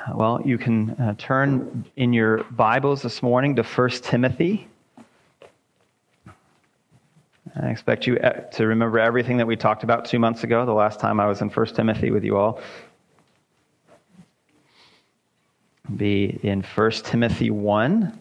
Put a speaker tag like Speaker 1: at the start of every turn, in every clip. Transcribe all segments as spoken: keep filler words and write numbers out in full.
Speaker 1: Well, you can uh, turn in your Bibles this morning to First Timothy. I expect you to remember everything that we talked about two months ago, the last time I was in First Timothy with you all. Be in First Timothy one.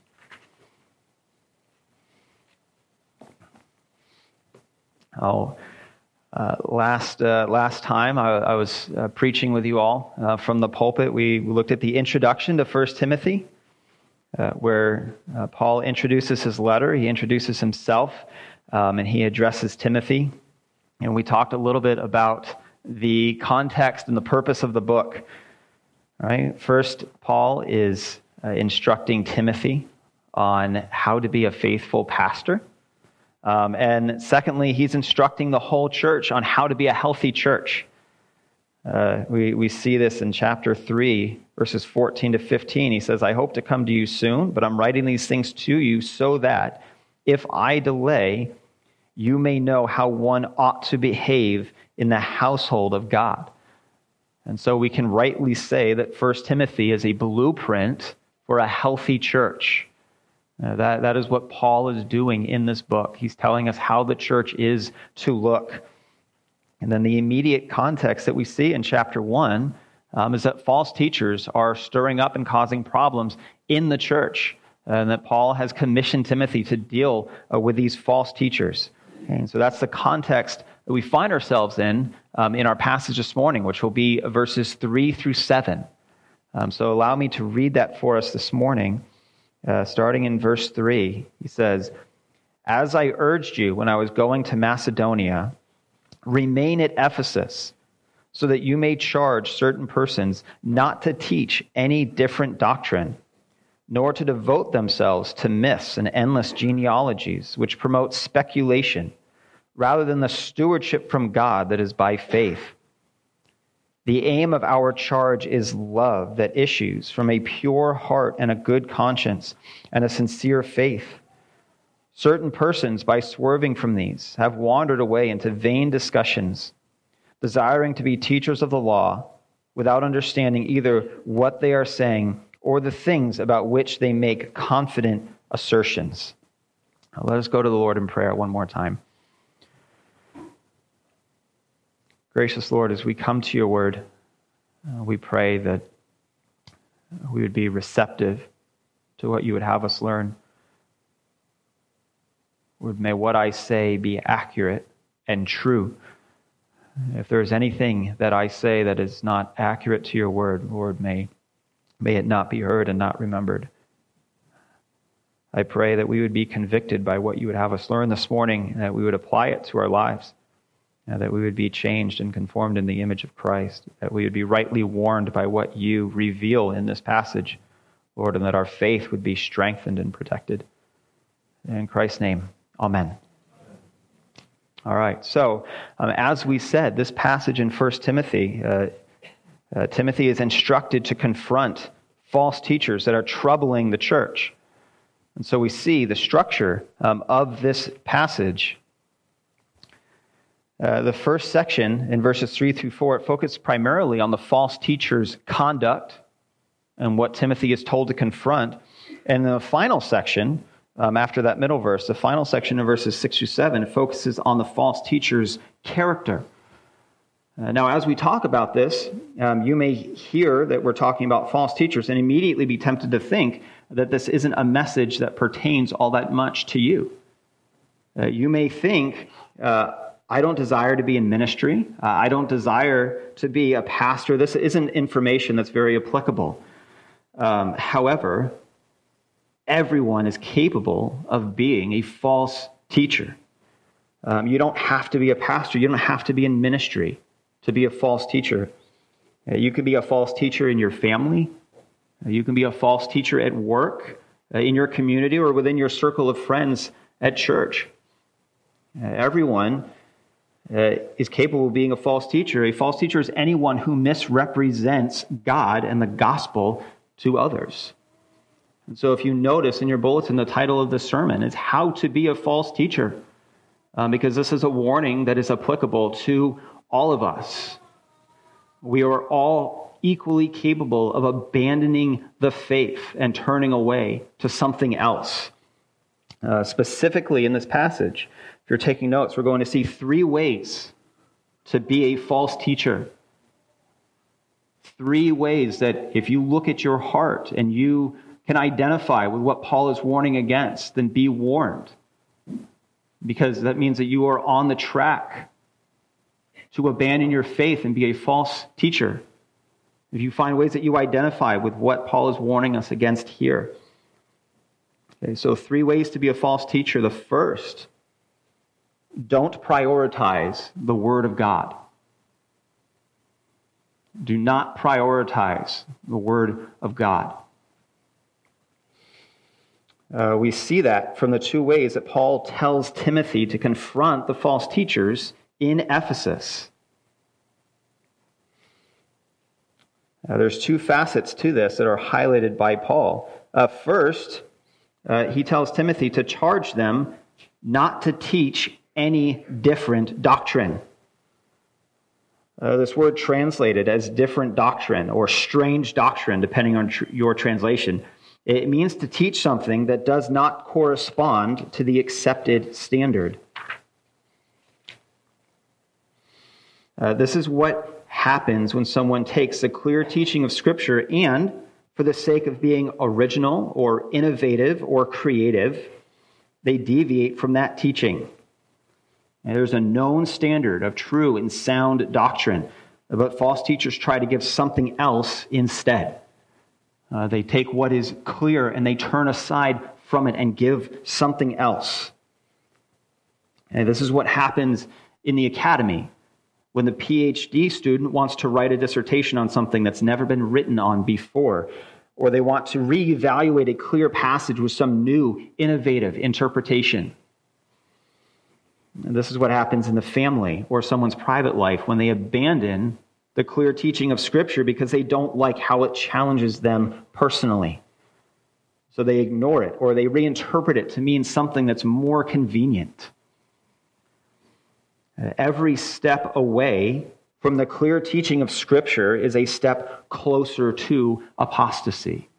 Speaker 1: Oh, uh, last uh, last time I, I was uh, preaching with you all uh, from the pulpit. We looked at the introduction to First Timothy, uh, where uh, Paul introduces his letter. He introduces himself, um, and he addresses Timothy. And we talked a little bit about the context and the purpose of the book. Right? First, Paul is uh, instructing Timothy on how to be a faithful pastor. Um, and secondly, he's instructing the whole church on how to be a healthy church. Uh, we, we see this in chapter three, verses fourteen to fifteen. He says, I hope to come to you soon, but I'm writing these things to you so that if I delay, you may know how one ought to behave in the household of God. And so we can rightly say that First Timothy is a blueprint for a healthy church. Uh, that, that is what Paul is doing in this book. He's telling us how the church is to look. And then the immediate context that we see in chapter one um, is that false teachers are stirring up and causing problems in the church, and that Paul has commissioned Timothy to deal uh, with these false teachers. And so that's the context that we find ourselves in um, in our passage this morning, which will be verses three through seven. Um, so allow me to read that for us this morning. Uh, starting in verse three, he says, As I urged you when I was going to Macedonia, remain at Ephesus, so that you may charge certain persons not to teach any different doctrine, nor to devote themselves to myths and endless genealogies, which promote speculation, rather than the stewardship from God that is by faith. The aim of our charge is love that issues from a pure heart and a good conscience and a sincere faith. Certain persons, by swerving from these, have wandered away into vain discussions, desiring to be teachers of the law without understanding either what they are saying or the things about which they make confident assertions. Now let us go to the Lord in prayer one more time. Gracious Lord, as we come to your word, uh, we pray that we would be receptive to what you would have us learn. Lord, may what I say be accurate and true. If there is anything that I say that is not accurate to your word, Lord, may, may it not be heard and not remembered. I pray that we would be convicted by what you would have us learn this morning, and that we would apply it to our lives. Uh, that we would be changed and conformed in the image of Christ, that we would be rightly warned by what you reveal in this passage, Lord, and that our faith would be strengthened and protected. In Christ's name, amen. All right, so um, as we said, this passage in First Timothy, uh, uh, Timothy is instructed to confront false teachers that are troubling the church. And so we see the structure um, of this passage. Uh, the first section in verses three through four, it focuses primarily on the false teacher's conduct and what Timothy is told to confront. And the final section, um, after that middle verse, the final section in verses six through seven, it focuses on the false teacher's character. Uh, now, as we talk about this, um, you may hear that we're talking about false teachers and immediately be tempted to think that this isn't a message that pertains all that much to you. Uh, you may think, uh, I don't desire to be in ministry. Uh, I don't desire to be a pastor. This isn't information that's very applicable. Um, however, everyone is capable of being a false teacher. Um, you don't have to be a pastor. You don't have to be in ministry to be a false teacher. Uh, you can be a false teacher in your family. Uh, you can be a false teacher at work, uh, in your community, or within your circle of friends at church. Uh, everyone Uh, is capable of being a false teacher. A false teacher is anyone who misrepresents God and the gospel to others. And so if you notice in your bulletin, the title of the sermon is How to Be a False Teacher, um, because this is a warning that is applicable to all of us. We are all equally capable of abandoning the faith and turning away to something else. Uh, specifically in this passage, if you're taking notes, we're going to see three ways to be a false teacher. Three ways that if you look at your heart and you can identify with what Paul is warning against, then be warned. Because that means that you are on the track to abandon your faith and be a false teacher. If you find ways that you identify with what Paul is warning us against here. Okay, so three ways to be a false teacher. The first, don't prioritize the Word of God. Do not prioritize the Word of God. Uh, we see that from the two ways that Paul tells Timothy to confront the false teachers in Ephesus. Uh, there's two facets to this that are highlighted by Paul. Uh, first, uh, he tells Timothy to charge them not to teach any different doctrine. Uh, this word translated as different doctrine or strange doctrine, depending on tr- your translation, it means to teach something that does not correspond to the accepted standard. Uh, this is what happens when someone takes the clear teaching of Scripture and, for the sake of being original or innovative or creative, they deviate from that teaching. And there's a known standard of true and sound doctrine, but false teachers try to give something else instead. Uh, they take what is clear and they turn aside from it and give something else. And this is what happens in the academy when the P H D student wants to write a dissertation on something that's never been written on before, or they want to reevaluate a clear passage with some new, innovative interpretation. And this is what happens in the family or someone's private life when they abandon the clear teaching of Scripture because they don't like how it challenges them personally. So they ignore it or they reinterpret it to mean something that's more convenient. Every step away from the clear teaching of Scripture is a step closer to apostasy.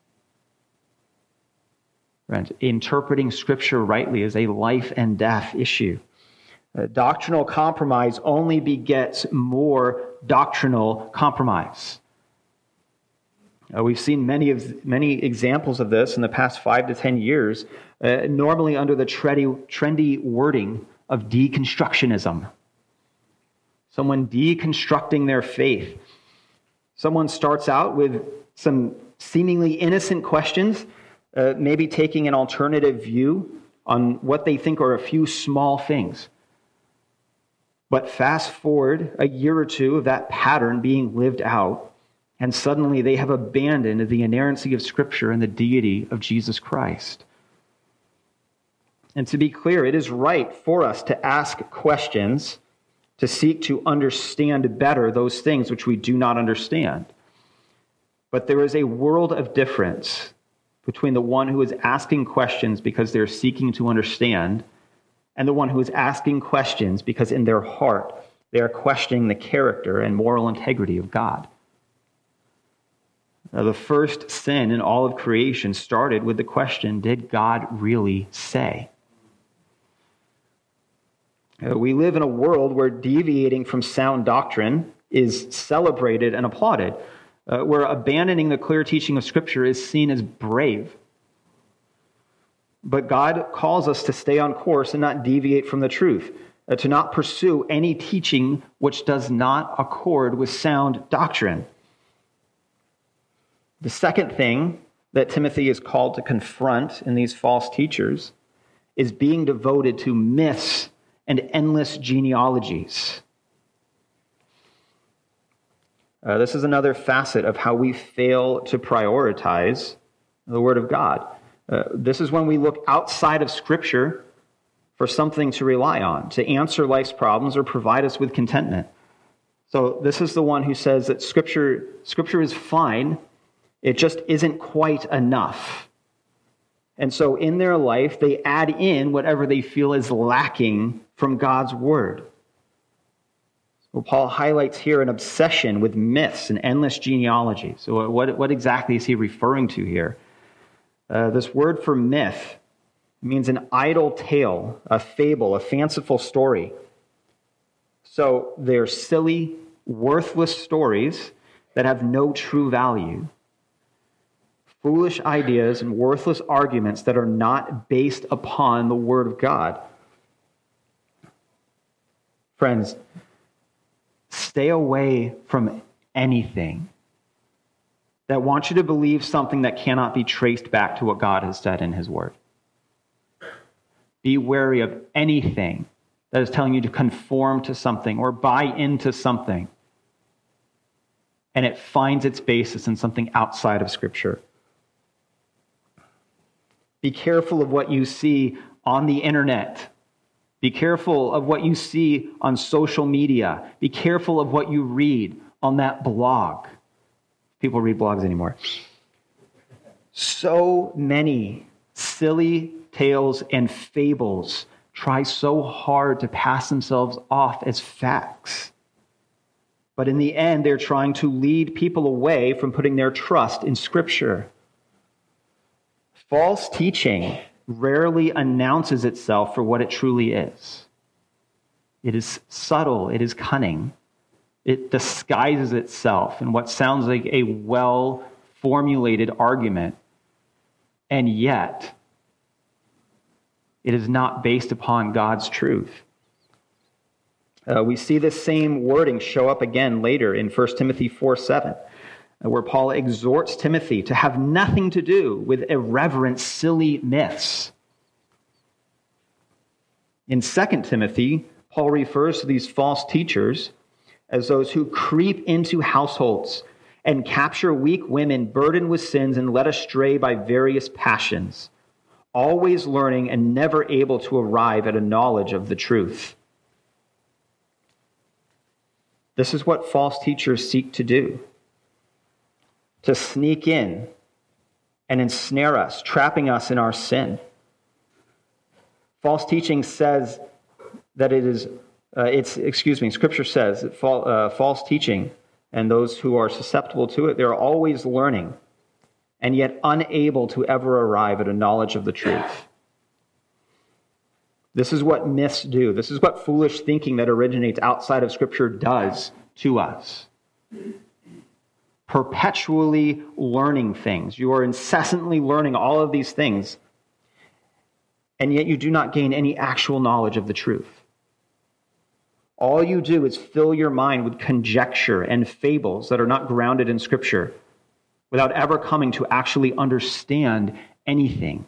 Speaker 1: Right? Interpreting Scripture rightly is a life and death issue. Uh, doctrinal compromise only begets more doctrinal compromise. Uh, we've seen many of many examples of this in the past five to ten years, uh, normally under the trendy, trendy wording of deconstructionism. Someone deconstructing their faith. Someone starts out with some seemingly innocent questions, uh, maybe taking an alternative view on what they think are a few small things. But fast forward a year or two of that pattern being lived out, and suddenly they have abandoned the inerrancy of Scripture and the deity of Jesus Christ. And to be clear, it is right for us to ask questions, to seek to understand better those things which we do not understand. But there is a world of difference between the one who is asking questions because they're seeking to understand and the one who is asking questions because in their heart they are questioning the character and moral integrity of God. Now, the first sin in all of creation started with the question, did God really say? Uh, we live in a world where deviating from sound doctrine is celebrated and applauded, uh, where abandoning the clear teaching of Scripture is seen as brave. But God calls us to stay on course and not deviate from the truth, uh, to not pursue any teaching which does not accord with sound doctrine. The second thing that Timothy is called to confront in these false teachers is being devoted to myths and endless genealogies. Uh, this is another facet of how we fail to prioritize the Word of God. Uh, this is when we look outside of Scripture for something to rely on, to answer life's problems or provide us with contentment. So this is the one who says that Scripture, Scripture is fine, it just isn't quite enough. And so in their life, they add in whatever they feel is lacking from God's Word. Well, Paul highlights here an obsession with myths and endless genealogy. So what, what exactly is he referring to here? Uh, this word for myth means an idle tale, a fable, a fanciful story. So they're silly, worthless stories that have no true value. Foolish ideas and worthless arguments that are not based upon the Word of God. Friends, stay away from anything that wants you to believe something that cannot be traced back to what God has said in His Word. Be wary of anything that is telling you to conform to something or buy into something, and it finds its basis in something outside of Scripture. Be careful of what you see on the internet. Be careful of what you see on social media. Be careful of what you read on that blog. People read blogs anymore. So many silly tales and fables try so hard to pass themselves off as facts. But in the end, they're trying to lead people away from putting their trust in Scripture. False teaching rarely announces itself for what it truly is. It is subtle, it is cunning. It disguises itself in what sounds like a well-formulated argument, and yet it is not based upon God's truth. Uh, we see this same wording show up again later in First Timothy four seven. Where Paul exhorts Timothy to have nothing to do with irreverent, silly myths. In Second Timothy, Paul refers to these false teachers as those who creep into households and capture weak women burdened with sins and led astray by various passions, always learning and never able to arrive at a knowledge of the truth. This is what false teachers seek to do. To sneak in and ensnare us, trapping us in our sin. False teaching says that it is, uh, it's, excuse me, Scripture says that fa- uh, false teaching and those who are susceptible to it, they're always learning and yet unable to ever arrive at a knowledge of the truth. This is what myths do. This is what foolish thinking that originates outside of Scripture does to us. Perpetually learning things. You are incessantly learning all of these things, and yet you do not gain any actual knowledge of the truth. All you do is fill your mind with conjecture and fables that are not grounded in Scripture, without ever coming to actually understand anything.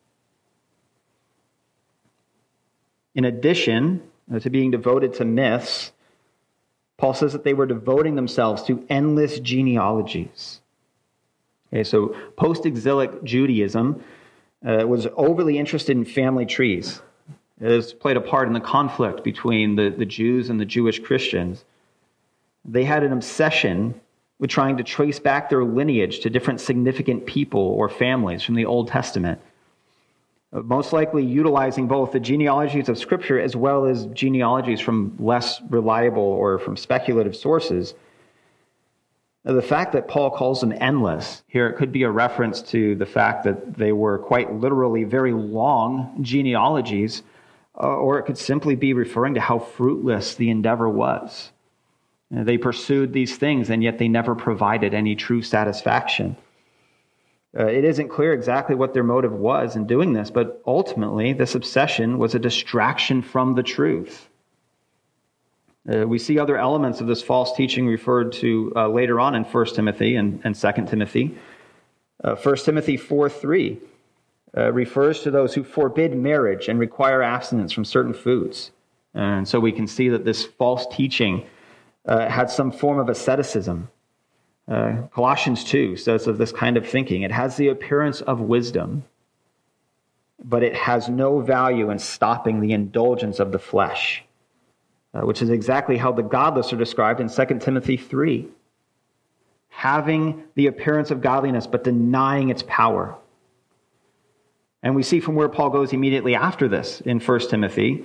Speaker 1: In addition to being devoted to myths, Paul says that they were devoting themselves to endless genealogies. Okay, so post-exilic Judaism uh, was overly interested in family trees. It has played a part in the conflict between the, the Jews and the Jewish Christians. They had an obsession with trying to trace back their lineage to different significant people or families from the Old Testament, most likely utilizing both the genealogies of Scripture as well as genealogies from less reliable or from speculative sources. Now, the fact that Paul calls them endless, here it could be a reference to the fact that they were quite literally very long genealogies, uh, or it could simply be referring to how fruitless the endeavor was. You know, they pursued these things, and yet they never provided any true satisfaction. Uh, it isn't clear exactly what their motive was in doing this, but ultimately this obsession was a distraction from the truth. Uh, we see other elements of this false teaching referred to uh, later on in First Timothy and, and Second Timothy. Uh, First Timothy four three uh, refers to those who forbid marriage and require abstinence from certain foods. And so we can see that this false teaching uh, had some form of asceticism. Uh, Colossians two says of this kind of thinking, it has the appearance of wisdom, but it has no value in stopping the indulgence of the flesh, uh, which is exactly how the godless are described in Second Timothy three. Having the appearance of godliness, but denying its power. And we see from where Paul goes immediately after this in First Timothy,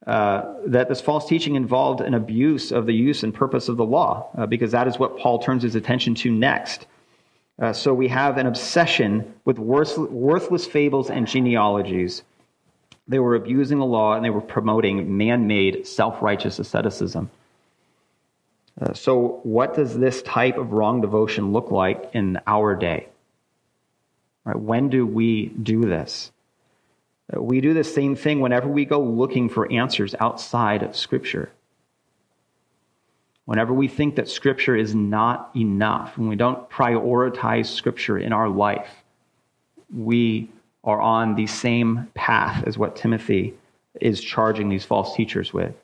Speaker 1: uh, that this false teaching involved an abuse of the use and purpose of the law, uh, because that is what Paul turns his attention to next. Uh, so we have an obsession with worth, worthless fables and genealogies. They were abusing the law, and they were promoting man-made, self-righteous asceticism. Uh, so what does this type of wrong devotion look like in our day? Right? When do we do this? Uh, we do the same thing whenever we go looking for answers outside of Scripture. Whenever we think that Scripture is not enough, when we don't prioritize Scripture in our life, we are on the same path as what Timothy is charging these false teachers with.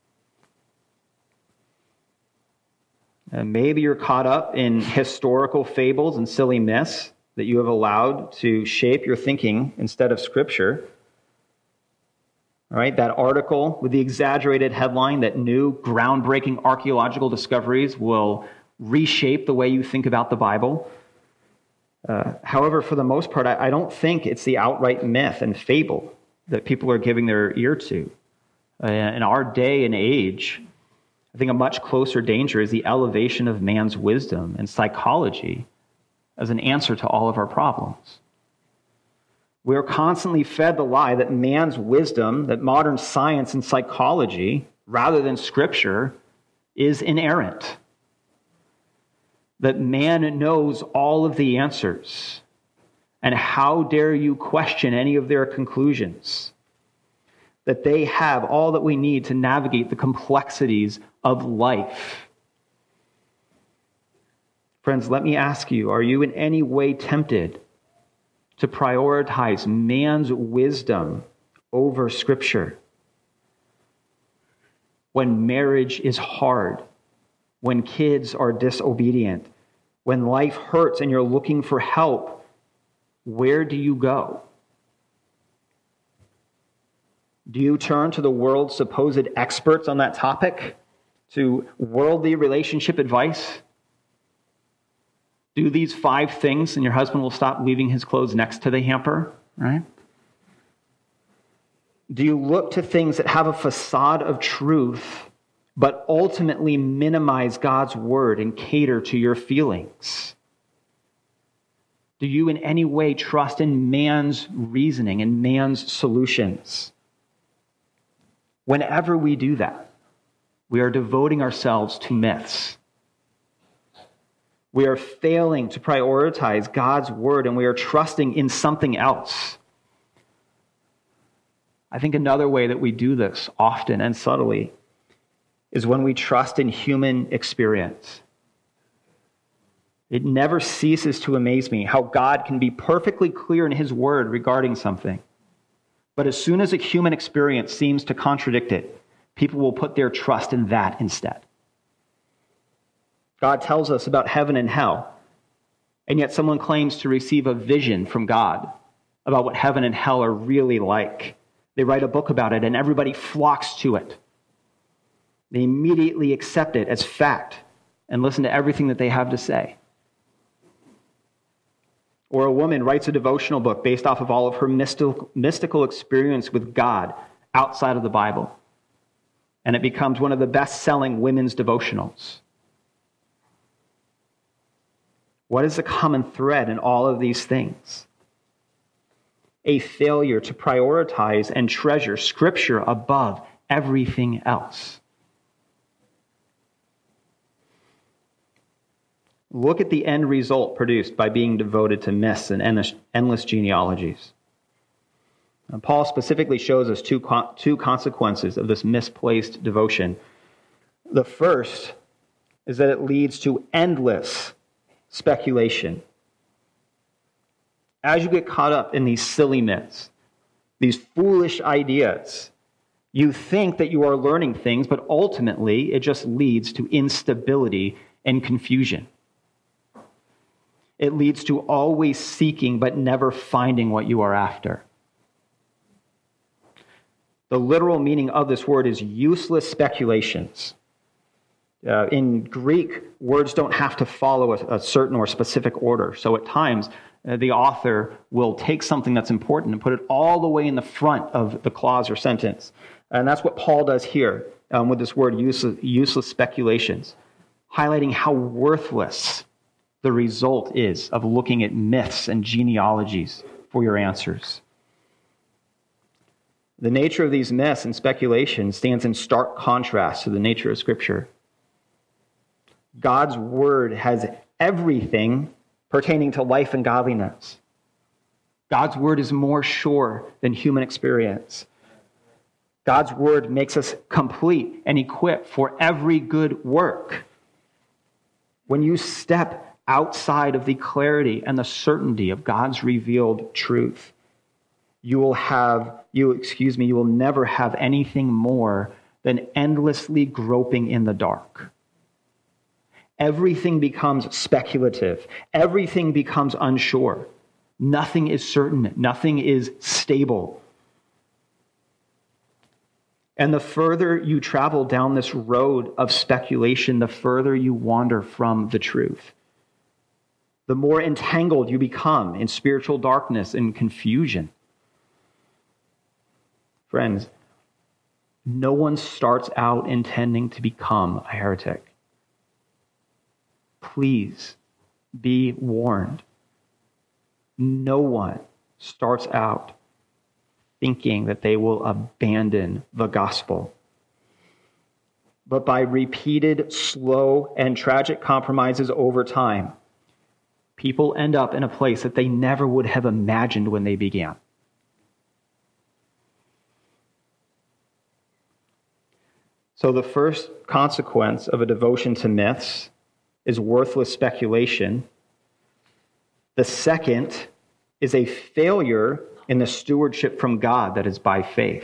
Speaker 1: And maybe you're caught up in historical fables and silly myths that you have allowed to shape your thinking instead of Scripture. All right, that article with the exaggerated headline that new groundbreaking archaeological discoveries will reshape the way you think about the Bible. Uh, however, for the most part, I, I don't think it's the outright myth and fable that people are giving their ear to. Uh, in our day and age, I think a much closer danger is the elevation of man's wisdom and psychology as an answer to all of our problems. We are constantly fed the lie that man's wisdom, that modern science and psychology, rather than Scripture, is inerrant. That man knows all of the answers. And how dare you question any of their conclusions? That they have all that we need to navigate the complexities of life. Friends, let me ask you, are you in any way tempted to prioritize man's wisdom over Scripture? When marriage is hard, when kids are disobedient, when life hurts and you're looking for help, where do you go? Do you turn to the world's supposed experts on that topic, to worldly relationship advice? Do these five things and your husband will stop leaving his clothes next to the hamper, right? Do you look to things that have a facade of truth, but ultimately minimize God's word and cater to your feelings? Do you in any way trust in man's reasoning and man's solutions? Whenever we do that, we are devoting ourselves to myths. We are failing to prioritize God's word, and we are trusting in something else. I think another way that we do this often and subtly is when we trust in human experience. It never ceases to amaze me how God can be perfectly clear in his word regarding something. But as soon as a human experience seems to contradict it, people will put their trust in that instead. God tells us about heaven and hell, and yet someone claims to receive a vision from God about what heaven and hell are really like. They write a book about it, and everybody flocks to it. They immediately accept it as fact and listen to everything that they have to say. Or a woman writes a devotional book based off of all of her mystical, mystical experience with God outside of the Bible, and it becomes one of the best-selling women's devotionals. What is the common thread in all of these things? A failure to prioritize and treasure Scripture above everything else. Look at the end result produced by being devoted to myths and endless, endless genealogies. And Paul specifically shows us two, two consequences of this misplaced devotion. The first is that it leads to endless speculation. As you get caught up in these silly myths, these foolish ideas, you think that you are learning things, but ultimately it just leads to instability and confusion. It leads to always seeking but never finding what you are after. The literal meaning of this word is useless speculations. Uh, in Greek, words don't have to follow a, a certain or specific order. So at times, uh, the author will take something that's important and put it all the way in the front of the clause or sentence. And that's what Paul does here um, with this word, useless, useless speculations, highlighting how worthless the result is of looking at myths and genealogies for your answers. The nature of these myths and speculations stands in stark contrast to the nature of Scripture. God's word has everything pertaining to life and godliness. God's word is more sure than human experience. God's word makes us complete and equipped for every good work. When you step outside of the clarity and the certainty of God's revealed truth, you will have, you, excuse me, you will never have anything more than endlessly groping in the dark. Everything becomes speculative. Everything becomes unsure. Nothing is certain. Nothing is stable. And the further you travel down this road of speculation, the further you wander from the truth. The more entangled you become in spiritual darkness and confusion. Friends, no one starts out intending to become a heretic. Please be warned. No one starts out thinking that they will abandon the gospel. But by repeated, slow, and tragic compromises over time, people end up in a place that they never would have imagined when they began. So the first consequence of a devotion to myths is worthless speculation. The second is a failure in the stewardship from God that is by faith.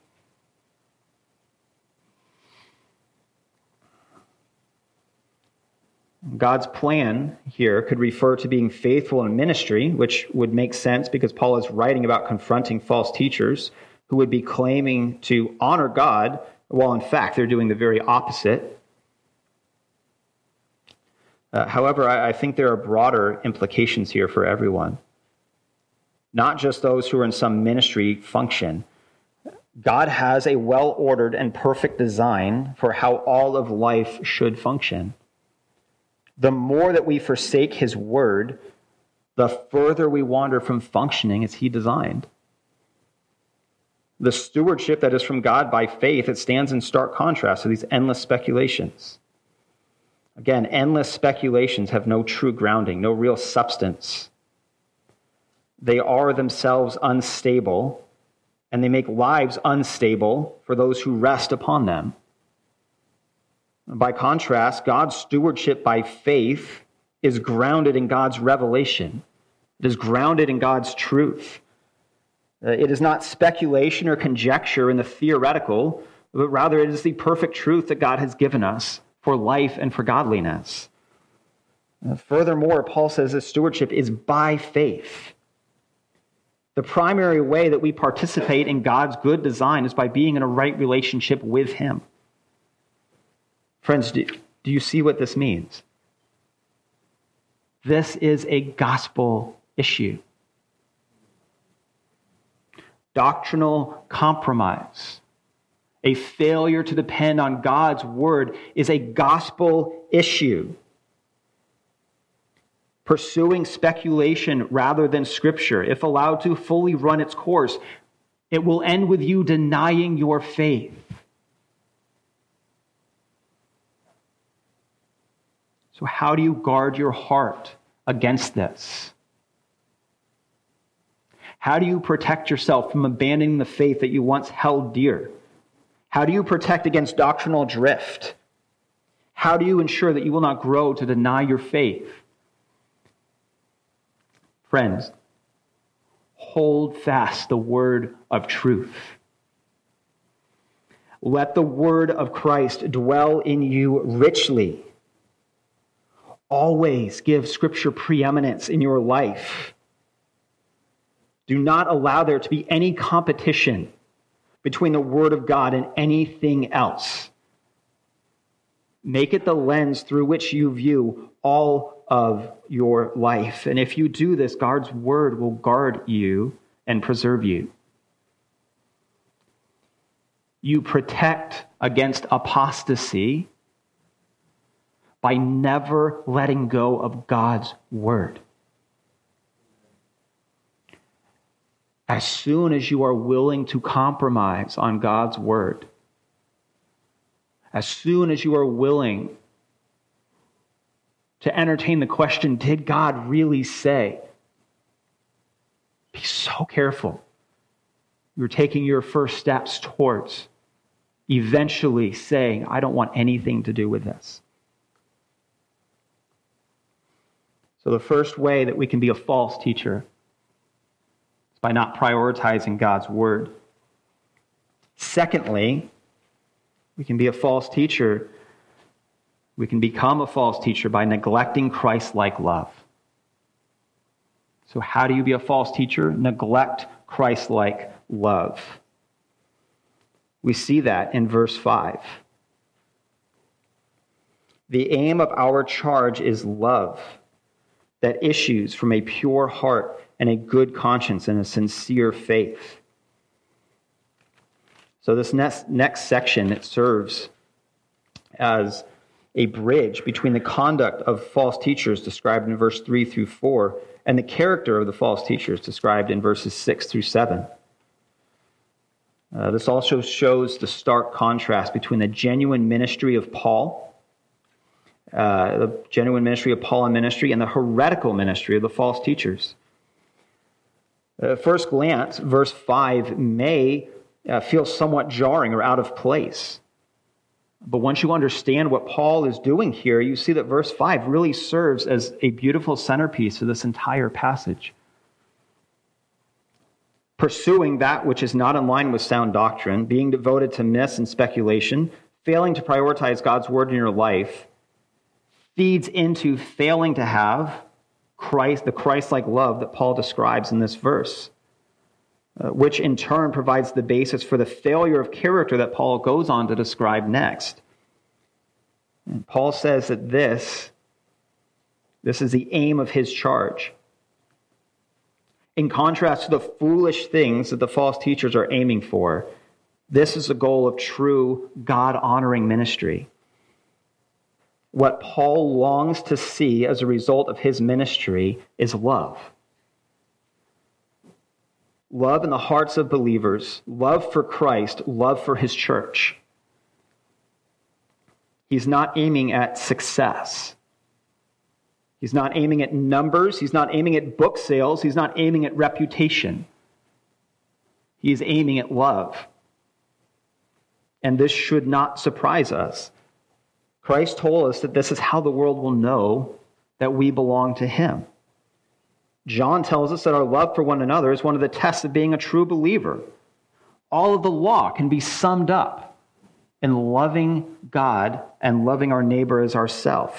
Speaker 1: God's plan here could refer to being faithful in ministry, which would make sense because Paul is writing about confronting false teachers who would be claiming to honor God, while in fact they're doing the very opposite. Uh, however, I, I think there are broader implications here for everyone. Not just those who are in some ministry function. God has a well-ordered and perfect design for how all of life should function. The more that we forsake his word, the further we wander from functioning as he designed. The stewardship that is from God by faith, it stands in stark contrast to these endless speculations. Again, endless speculations have no true grounding, no real substance. They are themselves unstable, and they make lives unstable for those who rest upon them. By contrast, God's stewardship by faith is grounded in God's revelation. It is grounded in God's truth. It is not speculation or conjecture in the theoretical, but rather it is the perfect truth that God has given us for life and for godliness. Furthermore, Paul says this stewardship is by faith. The primary way that we participate in God's good design is by being in a right relationship with him. Friends, do, do you see what this means? This is a gospel issue. Doctrinal compromise, a failure to depend on God's word, is a gospel issue. Pursuing speculation rather than Scripture, if allowed to fully run its course, it will end with you denying your faith. So how do you guard your heart against this? How do you protect yourself from abandoning the faith that you once held dear? How do you protect against doctrinal drift? How do you ensure that you will not grow to deny your faith? Friends, hold fast the word of truth. Let the word of Christ dwell in you richly. Always give Scripture preeminence in your life. Do not allow there to be any competition between the Word of God and anything else. Make it the lens through which you view all of your life. And if you do this, God's Word will guard you and preserve you. you protect against apostasy by never letting go of God's word. As soon as you are willing to compromise on God's word, as soon as you are willing to entertain the question, did God really say? Be so careful. You're taking your first steps towards eventually saying, I don't want anything to do with this. So the first way that we can be a false teacher is by not prioritizing God's word. Secondly, we can be a false teacher. We can become a false teacher by neglecting Christ-like love. So how do you be a false teacher? Neglect Christ-like love. We see that in verse five. The aim of our charge is love that issues from a pure heart and a good conscience and a sincere faith. So this next, next section, it serves as a bridge between the conduct of false teachers described in verse three through four and the character of the false teachers described in verses six through seven. Uh, this also shows the stark contrast between the genuine ministry of Paul, uh, the genuine ministry of Paul and ministry, and the heretical ministry of the false teachers. At first glance, verse five may uh, feel somewhat jarring or out of place. But once you understand what Paul is doing here, you see that verse five really serves as a beautiful centerpiece of this entire passage. Pursuing that which is not in line with sound doctrine, being devoted to myths and speculation, failing to prioritize God's word in your life, feeds into failing to have Christ, the Christ-like love that Paul describes in this verse, uh, which in turn provides the basis for the failure of character that Paul goes on to describe next. And Paul says that this, this is the aim of his charge. In contrast to the foolish things that the false teachers are aiming for, this is the goal of true God-honoring ministry. What Paul longs to see as a result of his ministry is love. Love in the hearts of believers, love for Christ, love for his church. He's not aiming at success. He's not aiming at numbers. He's not aiming at book sales. He's not aiming at reputation. He's aiming at love. And this should not surprise us. Christ told us that this is how the world will know that we belong to him. John tells us that our love for one another is one of the tests of being a true believer. All of the law can be summed up in loving God and loving our neighbor as ourselves.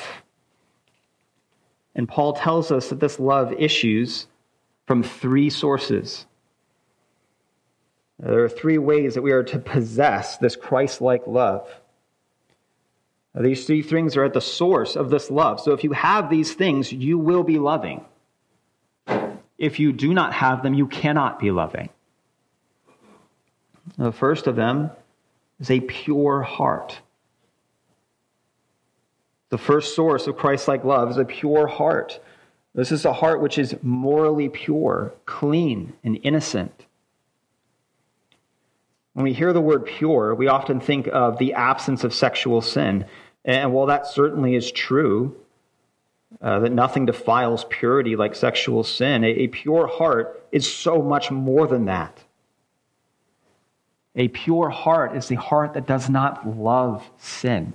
Speaker 1: And Paul tells us that this love issues from three sources. There are three ways that we are to possess this Christ-like love. These three things are at the source of this love. So if you have these things, you will be loving. If you do not have them, you cannot be loving. The first of them is a pure heart. The first source of Christ-like love is a pure heart. This is a heart which is morally pure, clean, and innocent. When we hear the word pure, we often think of the absence of sexual sin. And while that certainly is true, uh, that nothing defiles purity like sexual sin, a, a pure heart is so much more than that. A pure heart is the heart that does not love sin.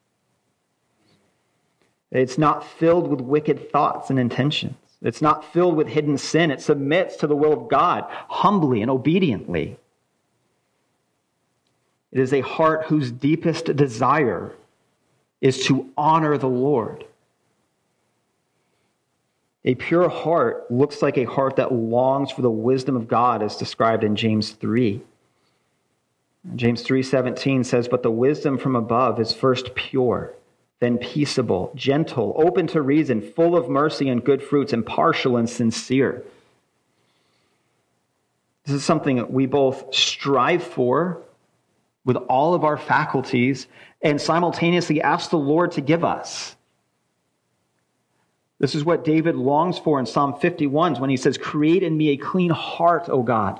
Speaker 1: It's not filled with wicked thoughts and intentions. It's not filled with hidden sin. It submits to the will of God humbly and obediently. It is a heart whose deepest desire is to honor the Lord. A pure heart looks like a heart that longs for the wisdom of God as described in James three. James three seventeen says, "But the wisdom from above is first pure, then peaceable, gentle, open to reason, full of mercy and good fruits, impartial and sincere." This is something that we both strive for with all of our faculties and simultaneously ask the Lord to give us. This is what David longs for in Psalm fifty-one when he says, "Create in me a clean heart, O God."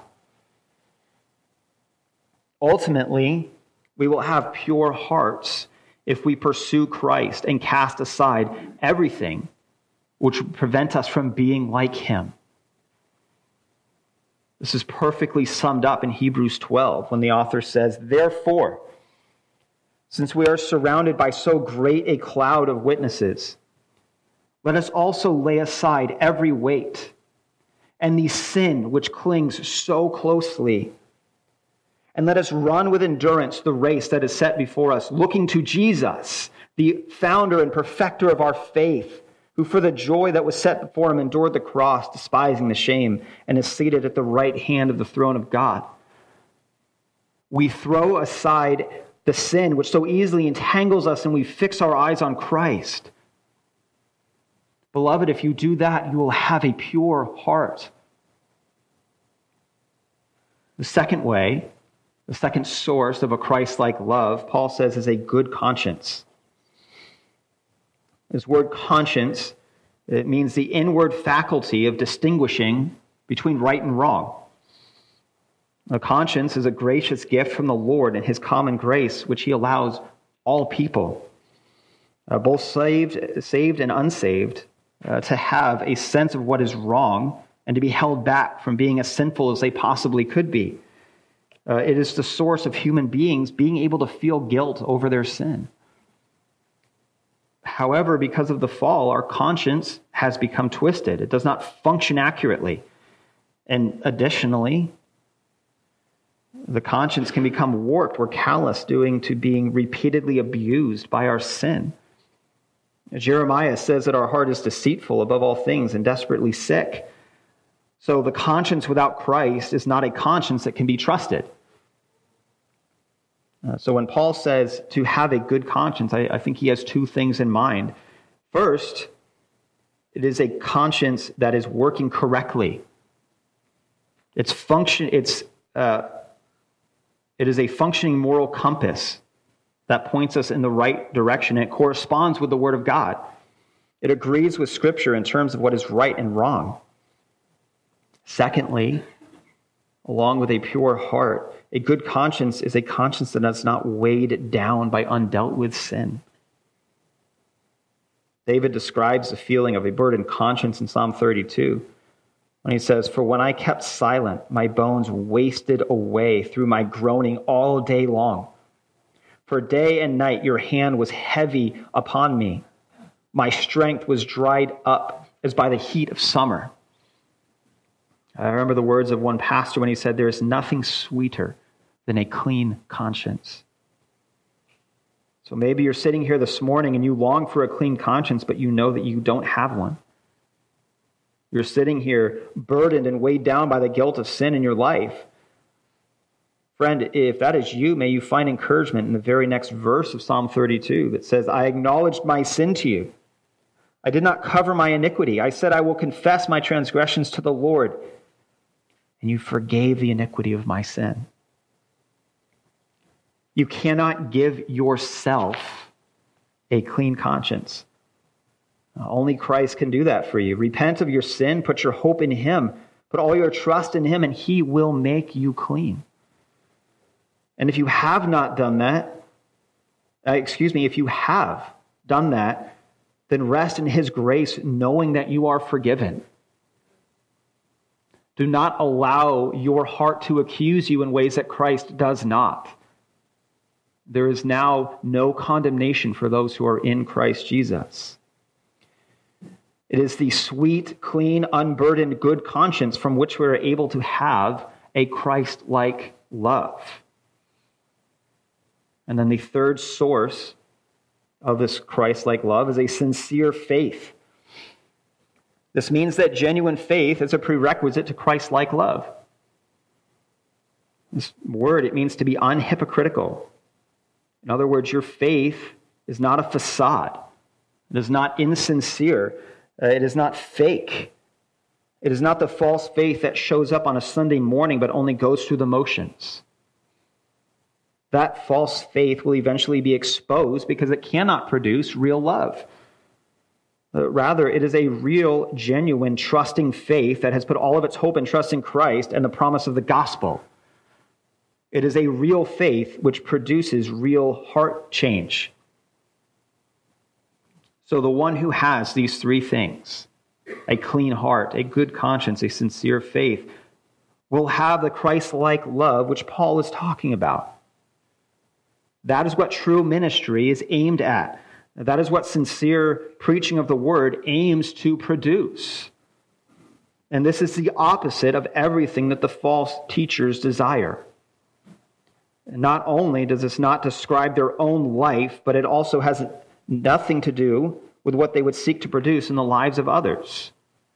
Speaker 1: Ultimately, we will have pure hearts if we pursue Christ and cast aside everything which would prevent us from being like him. This is perfectly summed up in Hebrews twelve when the author says, "Therefore, since we are surrounded by so great a cloud of witnesses, let us also lay aside every weight and the sin which clings so closely, and let us run with endurance the race that is set before us, looking to Jesus, the founder and perfecter of our faith, who for the joy that was set before him endured the cross, despising the shame, and is seated at the right hand of the throne of God." We throw aside the sin which so easily entangles us, and we fix our eyes on Christ. Beloved, if you do that, you will have a pure heart. The second way, the second source of a Christ-like love, Paul says, is a good conscience. This word conscience, it means the inward faculty of distinguishing between right and wrong. A conscience is a gracious gift from the Lord and his common grace, which he allows all people, uh, both saved, saved and unsaved, uh, to have a sense of what is wrong and to be held back from being as sinful as they possibly could be. Uh, it is the source of human beings being able to feel guilt over their sin. However, because of the fall, our conscience has become twisted. It does not function accurately. And additionally, the conscience can become warped or callous due to being repeatedly abused by our sin. Jeremiah says that our heart is deceitful above all things and desperately sick. So the conscience without Christ is not a conscience that can be trusted. Uh, so when Paul says to have a good conscience, I, I think he has two things in mind. First, it is a conscience that is working correctly. It's function. It's uh, it is a functioning moral compass that points us in the right direction. It corresponds with the Word of God. It agrees with Scripture in terms of what is right and wrong. Secondly, along with a pure heart, a good conscience is a conscience that is not weighed down by undealt with sin. David describes the feeling of a burdened conscience in Psalm thirty-two when he says, "For when I kept silent, my bones wasted away through my groaning all day long. For day and night your hand was heavy upon me. My strength was dried up as by the heat of summer." I remember the words of one pastor when he said, "There is nothing sweeter than a clean conscience." So maybe you're sitting here this morning and you long for a clean conscience, but you know that you don't have one. You're sitting here burdened and weighed down by the guilt of sin in your life. Friend, if that is you, may you find encouragement in the very next verse of Psalm thirty-two that says, "I acknowledged my sin to you. I did not cover my iniquity. I said, I will confess my transgressions to the Lord. And you forgave the iniquity of my sin." You cannot give yourself a clean conscience. Only Christ can do that for you. Repent of your sin, put your hope in him, put all your trust in him, and he will make you clean. And if you have not done that, uh, excuse me, if you have done that, then rest in his grace, knowing that you are forgiven. Do not allow your heart to accuse you in ways that Christ does not. There is now no condemnation for those who are in Christ Jesus. It is the sweet, clean, unburdened, good conscience from which we are able to have a Christ-like love. And then the third source of this Christ-like love is a sincere faith. This means that genuine faith is a prerequisite to Christ-like love. This word, it means to be unhypocritical. In other words, your faith is not a facade. It is not insincere. Uh, it is not fake. It is not the false faith that shows up on a Sunday morning but only goes through the motions. that false faith will eventually be exposed because it cannot produce real love. Uh, rather, it is a real, genuine, trusting faith that has put all of its hope and trust in Christ and the promise of the gospel. It is a real faith which produces real heart change. So the one who has these three things, a clean heart, a good conscience, a sincere faith, will have the Christ-like love which Paul is talking about. That is what true ministry is aimed at. That is what sincere preaching of the word aims to produce. And this is the opposite of everything that the false teachers desire. Not only does this not describe their own life, but it also has nothing to do with what they would seek to produce in the lives of others.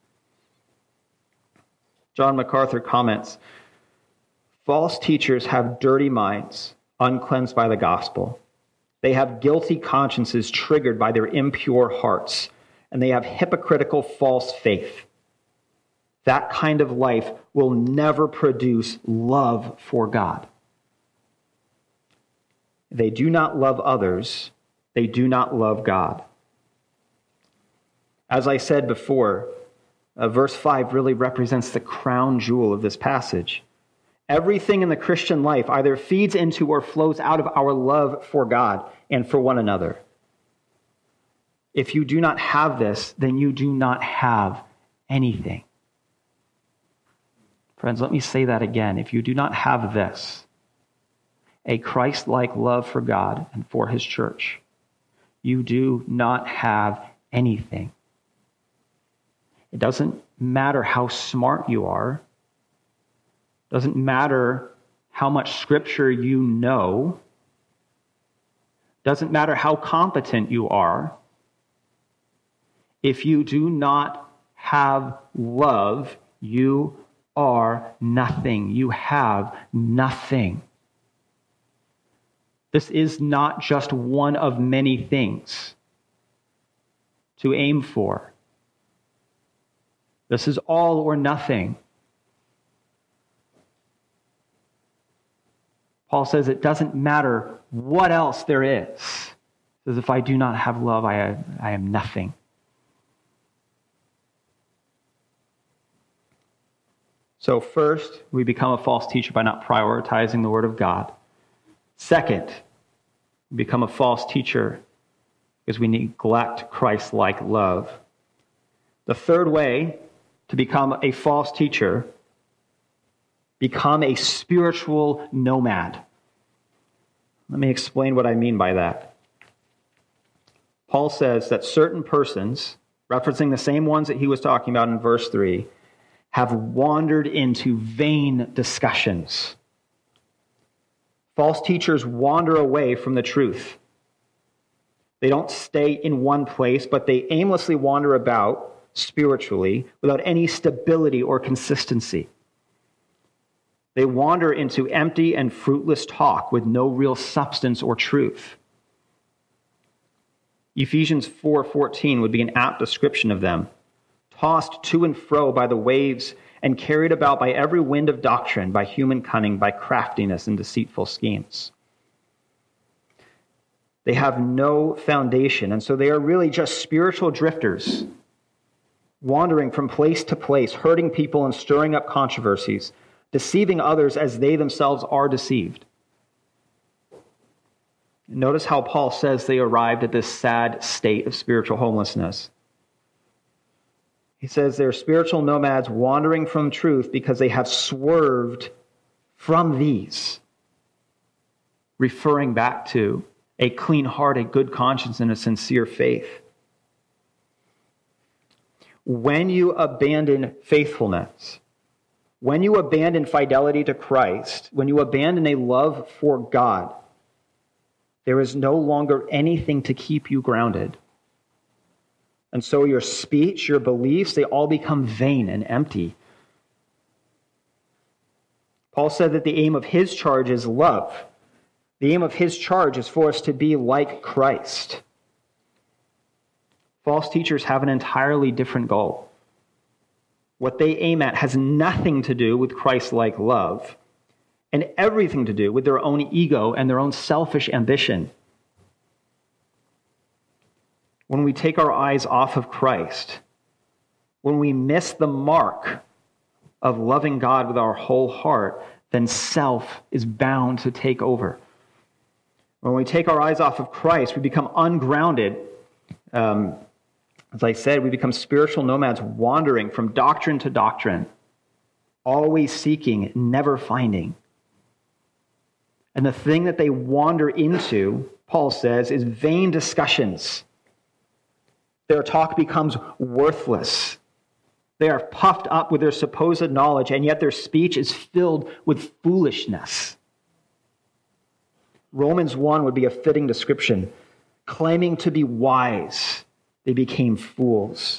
Speaker 1: John MacArthur comments, false teachers have dirty minds, uncleansed by the gospel. They have guilty consciences triggered by their impure hearts, and they have hypocritical false faith. That kind of life will never produce love for God. They do not love others. They do not love God. As I said before, uh, verse five really represents the crown jewel of this passage. Everything in the Christian life either feeds into or flows out of our love for God and for one another. If you do not have this, then you do not have anything. Friends, let me say that again. If you do not have this, a Christ-like love for God and for his church, you do not have anything. It doesn't matter how smart you are. It doesn't matter how much scripture you know. It doesn't matter how competent you are. If you do not have love, you are nothing. You have nothing. This is not just one of many things to aim for. This is all or nothing. Paul says it doesn't matter what else there is. He says, if I do not have love, I, I am nothing. So first, we become a false teacher by not prioritizing the word of God. Second, we become a false teacher because we neglect Christ-like love. The third way to become a false teacher, become a spiritual nomad. Let me explain what I mean by that. Paul says that certain persons, referencing the same ones that he was talking about in verse three, have wandered into vain discussions. False teachers wander away from the truth. They don't stay in one place, but they aimlessly wander about spiritually without any stability or consistency. They wander into empty and fruitless talk with no real substance or truth. Ephesians four fourteen would be an apt description of them. Tossed to and fro by the waves and carried about by every wind of doctrine, by human cunning, by craftiness and deceitful schemes. They have no foundation, and so they are really just spiritual drifters, wandering from place to place, hurting people and stirring up controversies, deceiving others as they themselves are deceived. Notice how Paul says they arrived at this sad state of spiritual homelessness. He says they're spiritual nomads wandering from truth because they have swerved from these, referring back to a clean heart, a good conscience, and a sincere faith. When you abandon faithfulness, when you abandon fidelity to Christ, when you abandon a love for God, there is no longer anything to keep you grounded. And so your speech, your beliefs, they all become vain and empty. Paul said that the aim of his charge is love. The aim of his charge is for us to be like Christ. False teachers have an entirely different goal. What they aim at has nothing to do with Christ-like love, and everything to do with their own ego and their own selfish ambition. When we take our eyes off of Christ, when we miss the mark of loving God with our whole heart, then self is bound to take over. When we take our eyes off of Christ, we become ungrounded. Um, as I said, we become spiritual nomads wandering from doctrine to doctrine, always seeking, never finding. And the thing that they wander into, Paul says, is vain discussions. Their talk becomes worthless. They are puffed up with their supposed knowledge, and yet their speech is filled with foolishness. Romans one would be a fitting description. Claiming to be wise, they became fools.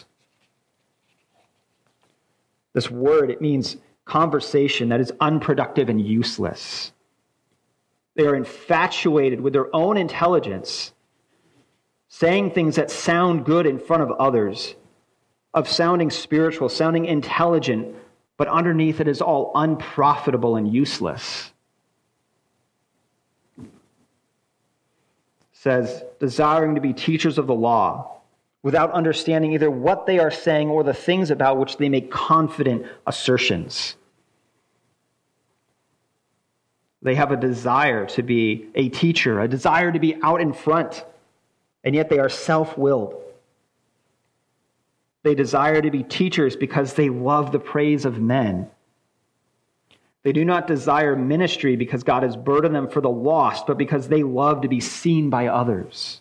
Speaker 1: This word, it means conversation that is unproductive and useless. They are infatuated with their own intelligence, saying things that sound good in front of others, of sounding spiritual, sounding intelligent, but underneath it is all unprofitable and useless. It says, desiring to be teachers of the law, without understanding either what they are saying or the things about which they make confident assertions. They have a desire to be a teacher, a desire to be out in front, and yet they are self-willed. They desire to be teachers because they love the praise of men. They do not desire ministry because God has burdened them for the lost, but because they love to be seen by others.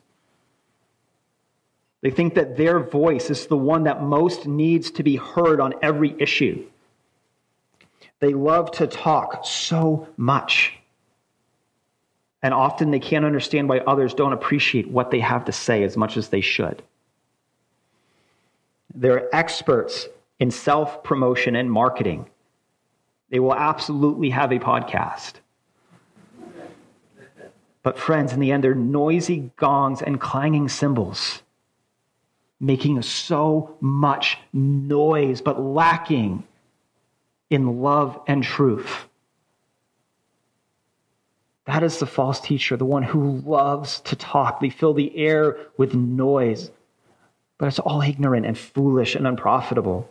Speaker 1: They think that their voice is the one that most needs to be heard on every issue. They love to talk so much. And often they can't understand why others don't appreciate what they have to say as much as they should. They're experts in self-promotion and marketing. They will absolutely have a podcast. But friends, in the end, they're noisy gongs and clanging cymbals, making so much noise, but lacking in love and truth. That is the false teacher, the one who loves to talk. They fill the air with noise, but it's all ignorant and foolish and unprofitable.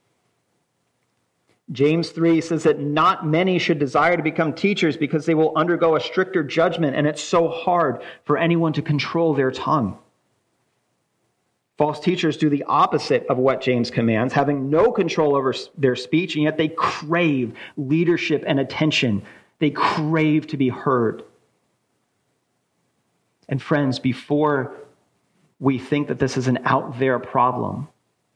Speaker 1: James three says that not many should desire to become teachers because they will undergo a stricter judgment, and it's so hard for anyone to control their tongue. False teachers do the opposite of what James commands, having no control over their speech, and yet they crave leadership and attention. They crave to be heard. And friends, before we think that this is an out there problem,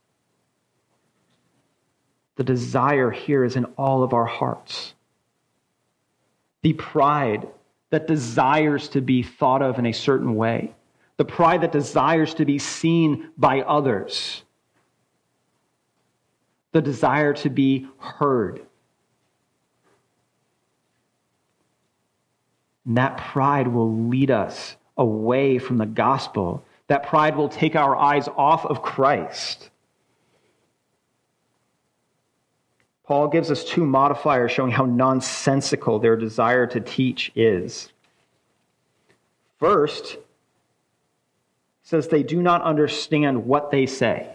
Speaker 1: the desire here is in all of our hearts. The pride that desires to be thought of in a certain way. The pride that desires to be seen by others. The desire to be heard. And that pride will lead us away from the gospel. That pride will take our eyes off of Christ. Paul gives us two modifiers showing how nonsensical their desire to teach is. First, says they do not understand what they say.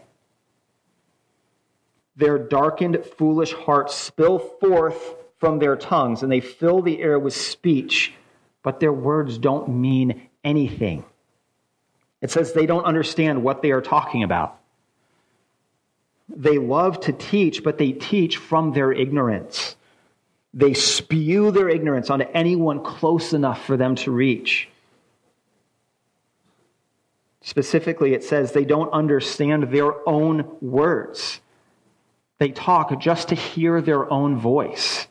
Speaker 1: Their darkened, foolish hearts spill forth from their tongues, and they fill the air with speech, but their words don't mean anything. It says they don't understand what they are talking about. They love to teach, but they teach from their ignorance. They spew their ignorance onto anyone close enough for them to reach. Specifically, it says they don't understand their own words. They talk just to hear their own voice.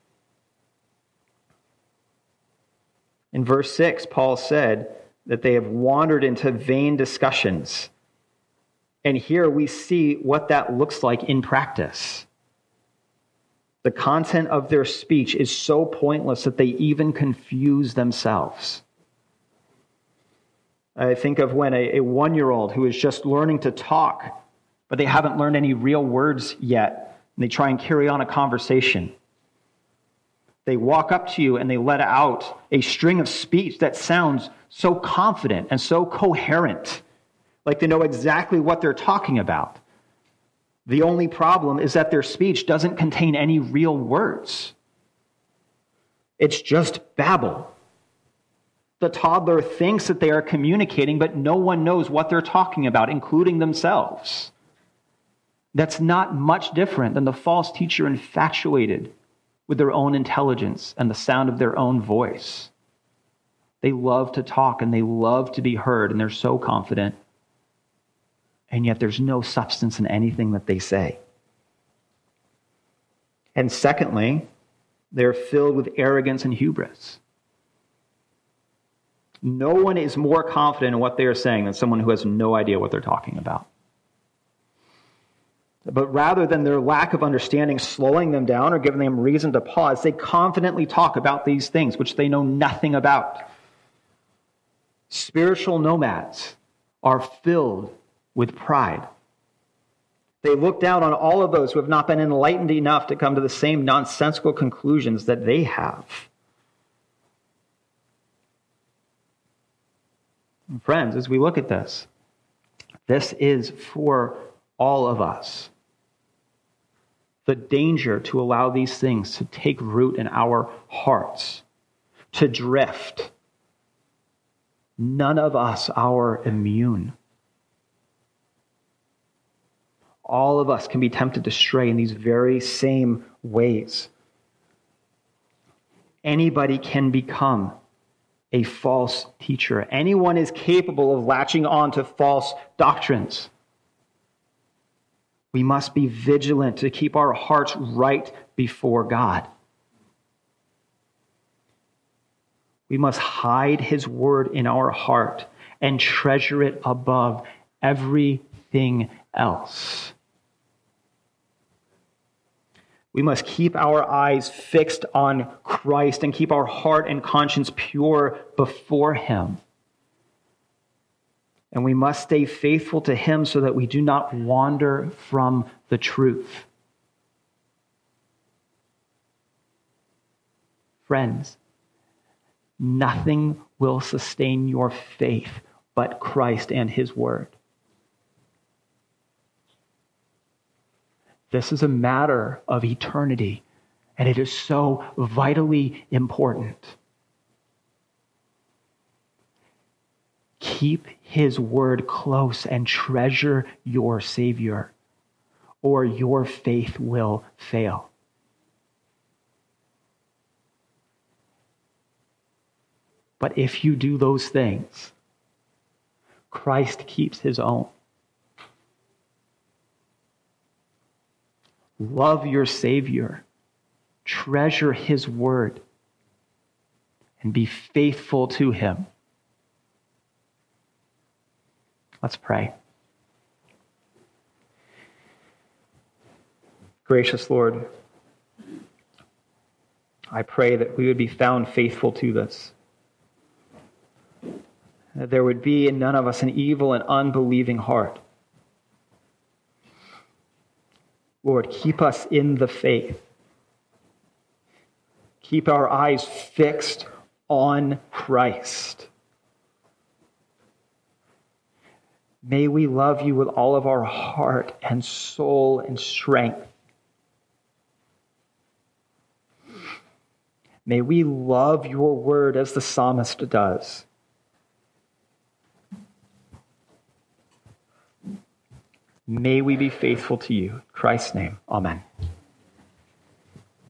Speaker 1: In verse six, Paul said that they have wandered into vain discussions. And here we see what that looks like in practice. The content of their speech is so pointless that they even confuse themselves. I think of when a, a one-year-old who is just learning to talk, but they haven't learned any real words yet, and they try and carry on a conversation. They walk up to you and they let out a string of speech that sounds so confident and so coherent, like they know exactly what they're talking about. The only problem is that their speech doesn't contain any real words. It's just babble. The toddler thinks that they are communicating, but no one knows what they're talking about, including themselves. That's not much different than the false teacher infatuated with their own intelligence and the sound of their own voice. They love to talk and they love to be heard, and they're so confident, and yet there's no substance in anything that they say. And secondly, they're filled with arrogance and hubris. No one is more confident in what they are saying than someone who has no idea what they're talking about. But rather than their lack of understanding slowing them down or giving them reason to pause, they confidently talk about these things which they know nothing about. Spiritual nomads are filled with pride. They look down on all of those who have not been enlightened enough to come to the same nonsensical conclusions that they have. And friends, as we look at this, this is for all of us. The danger to allow these things to take root in our hearts, to drift. None of us are immune. All of us can be tempted to stray in these very same ways. Anybody can become a false teacher. Anyone is capable of latching on to false doctrines. We must be vigilant to keep our hearts right before God. We must hide his word in our heart and treasure it above everything else. We must keep our eyes fixed on Christ and keep our heart and conscience pure before him. And we must stay faithful to him so that we do not wander from the truth. Friends, nothing will sustain your faith but Christ and his word. This is a matter of eternity, and it is so vitally important. Keep his word close and treasure your Savior, or your faith will fail. But if you do those things, Christ keeps his own. Love your Savior, treasure his word, and be faithful to him. Let's pray. Gracious Lord, I pray that we would be found faithful to this. That there would be in none of us an evil and unbelieving heart. Lord, keep us in the faith. Keep our eyes fixed on Christ. May we love you with all of our heart and soul and strength. May we love your word as the psalmist does. May we be faithful to you. In Christ's name, amen.